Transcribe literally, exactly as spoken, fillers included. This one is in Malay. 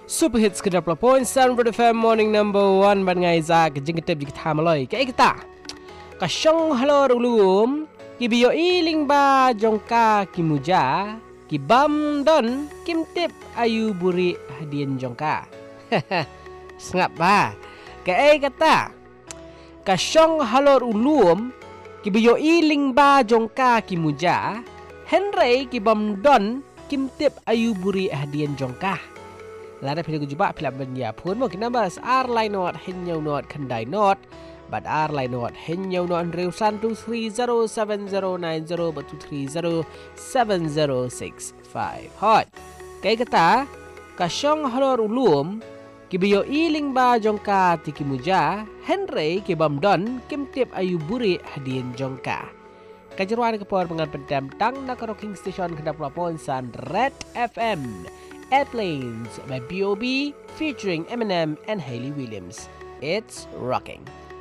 Super Hits ke dua puluh point sembilan F M Morning number one ban ngai za ke jing ketep jik tham loi ke kita ka shong halor ulum ki bio iling ba jongka ki muja ki bam don kim tip ayu buri hadien jongka sengap ba ke ai kata ka shong halor ulum ki bio iling ba jongka ki muja henry ki bam don kim tip ayu buri hadien jongka Lada pilih jumpa pilih benda pun mungkin nambah ar lain not henyau not kendai not but ar lain not henyau not reusan two three zero seven zero nine zero but two three zero seven zero six five hot kay kata kasyong halor ulum kibiyo iling ba jongka tiki muja Henry kibamdon kim tip ayu buri hadien jongka kajeruan kepor pengan pendam tang nak rocking station kedap lapon san Red F M Airplanes by B O B featuring Eminem and Hayley Williams. It's rocking.